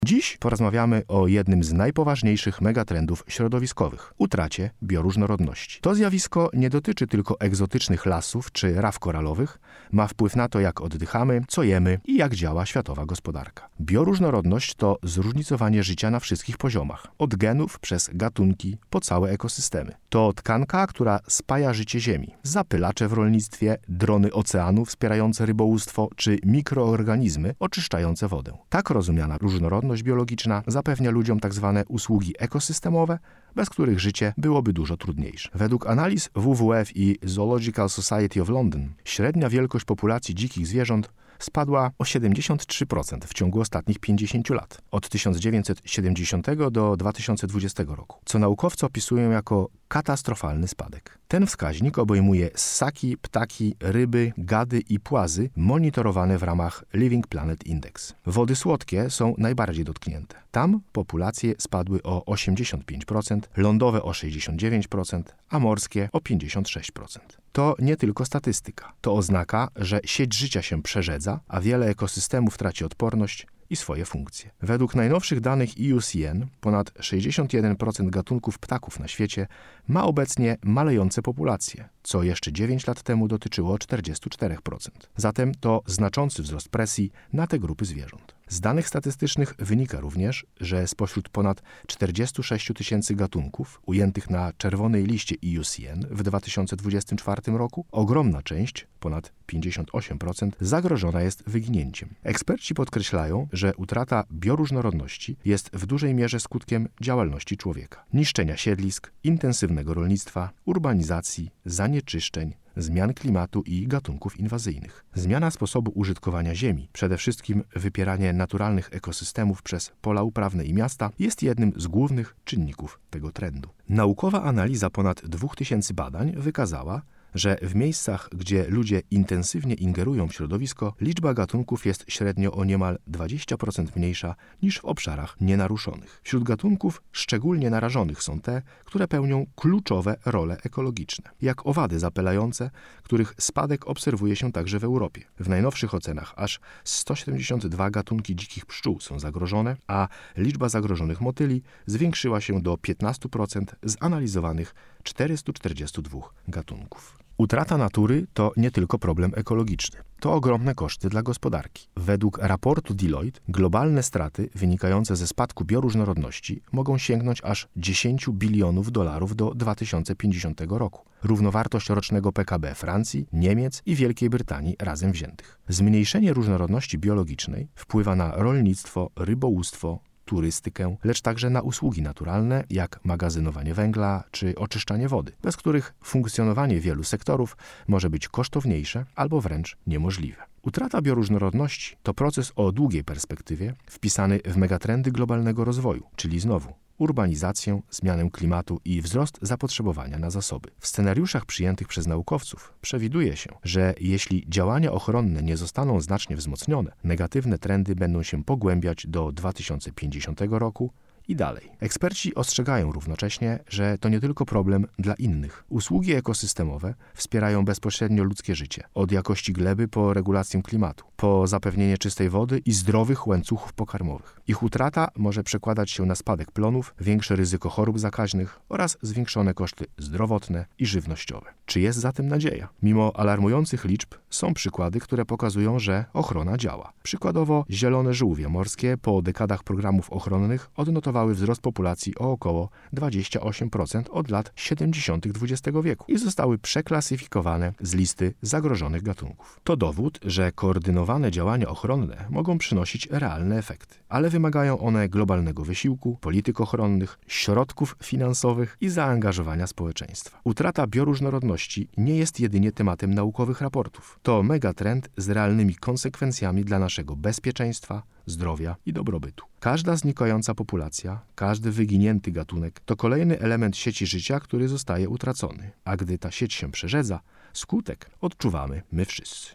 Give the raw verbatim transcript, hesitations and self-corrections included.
Dziś porozmawiamy o jednym z najpoważniejszych megatrendów środowiskowych – utracie bioróżnorodności. To zjawisko nie dotyczy tylko egzotycznych lasów czy raf koralowych, ma wpływ na to, jak oddychamy, co jemy i jak działa światowa gospodarka. Bioróżnorodność to zróżnicowanie życia na wszystkich poziomach, od genów przez gatunki po całe ekosystemy. To tkanka, która spaja życie Ziemi. Zapylacze w rolnictwie, drony oceanu wspierające rybołówstwo czy mikroorganizmy oczyszczające wodę. Tak rozumiana różnorodność biologiczna zapewnia ludziom tzw. usługi ekosystemowe, bez których życie byłoby dużo trudniejsze. Według analiz W W F i Zoological Society of London średnia wielkość populacji dzikich zwierząt spadła o siedemdziesiąt trzy procent w ciągu ostatnich pięćdziesięciu lat, od tysiąc dziewięćset siedemdziesiątego do dwa tysiące dwudziestego roku, co naukowcy opisują jako katastrofalny spadek. Ten wskaźnik obejmuje ssaki, ptaki, ryby, gady i płazy monitorowane w ramach Living Planet Index. Wody słodkie są najbardziej dotknięte. Tam populacje spadły o osiemdziesiąt pięć procent, lądowe o sześćdziesiąt dziewięć procent, a morskie o pięćdziesiąt sześć procent. To nie tylko statystyka. To oznaka, że sieć życia się przerzedza, a wiele ekosystemów traci odporność i swoje funkcje. Według najnowszych danych I U C N ponad sześćdziesiąt jeden procent gatunków ptaków na świecie ma obecnie malejące populacje, co jeszcze dziewięć lat temu dotyczyło czterdzieści cztery procent. Zatem to znaczący wzrost presji na te grupy zwierząt. Z danych statystycznych wynika również, że spośród ponad czterdziestu sześciu tysięcy gatunków ujętych na czerwonej liście I U C N w dwa tysiące dwudziestym czwartym roku, ogromna część, ponad pięćdziesiąt osiem procent, zagrożona jest wyginięciem. Eksperci podkreślają, że utrata bioróżnorodności jest w dużej mierze skutkiem działalności człowieka. Niszczenia siedlisk, intensywnego rolnictwa, urbanizacji, zanieczyszczeń, zmian klimatu i gatunków inwazyjnych. Zmiana sposobu użytkowania ziemi, przede wszystkim wypieranie naturalnych ekosystemów przez pola uprawne i miasta, jest jednym z głównych czynników tego trendu. Naukowa analiza ponad dwóch tysięcy badań wykazała, że w miejscach, gdzie ludzie intensywnie ingerują w środowisko, liczba gatunków jest średnio o niemal dwadzieścia procent mniejsza niż w obszarach nienaruszonych. Wśród gatunków szczególnie narażonych są te, które pełnią kluczowe role ekologiczne, jak owady zapylające, których spadek obserwuje się także w Europie. W najnowszych ocenach aż sto siedemdziesiąt dwa gatunki dzikich pszczół są zagrożone, a liczba zagrożonych motyli zwiększyła się do piętnastu procent z analizowanych czterystu czterdziestu dwóch gatunków. Utrata natury to nie tylko problem ekologiczny. To ogromne koszty dla gospodarki. Według raportu Deloitte globalne straty wynikające ze spadku bioróżnorodności mogą sięgnąć aż dziesięć bilionów dolarów do dwa tysiące pięćdziesiątego roku. Równowartość rocznego P K B Francji, Niemiec i Wielkiej Brytanii razem wziętych. Zmniejszenie różnorodności biologicznej wpływa na rolnictwo, rybołówstwo, turystykę, lecz także na usługi naturalne, jak magazynowanie węgla czy oczyszczanie wody, bez których funkcjonowanie wielu sektorów może być kosztowniejsze albo wręcz niemożliwe. Utrata bioróżnorodności to proces o długiej perspektywie wpisany w megatrendy globalnego rozwoju, czyli znowu urbanizację, zmianę klimatu i wzrost zapotrzebowania na zasoby. W scenariuszach przyjętych przez naukowców przewiduje się, że jeśli działania ochronne nie zostaną znacznie wzmocnione, negatywne trendy będą się pogłębiać do dwa tysiące pięćdziesiątego roku i dalej. Eksperci ostrzegają równocześnie, że to nie tylko problem dla innych. Usługi ekosystemowe wspierają bezpośrednio ludzkie życie, od jakości gleby po regulację klimatu, po zapewnienie czystej wody i zdrowych łańcuchów pokarmowych. Ich utrata może przekładać się na spadek plonów, większe ryzyko chorób zakaźnych oraz zwiększone koszty zdrowotne i żywnościowe. Czy jest zatem nadzieja? Mimo alarmujących liczb są przykłady, które pokazują, że ochrona działa. Przykładowo zielone żółwie morskie po dekadach programów ochronnych odnotowały wzrost populacji o około dwadzieścia osiem procent od lat siedemdziesiątych dwudziestego wieku i zostały przeklasyfikowane z listy zagrożonych gatunków. To dowód, że koordynowane działania ochronne mogą przynosić realne efekty, ale wymagają one globalnego wysiłku, polityk ochronnych, środków finansowych i zaangażowania społeczeństwa. Utrata bioróżnorodności nie jest jedynie tematem naukowych raportów. To megatrend z realnymi konsekwencjami dla naszego bezpieczeństwa, zdrowia i dobrobytu. Każda znikająca populacja, każdy wyginięty gatunek to kolejny element sieci życia, który zostaje utracony. A gdy ta sieć się przerzedza, skutek odczuwamy my wszyscy.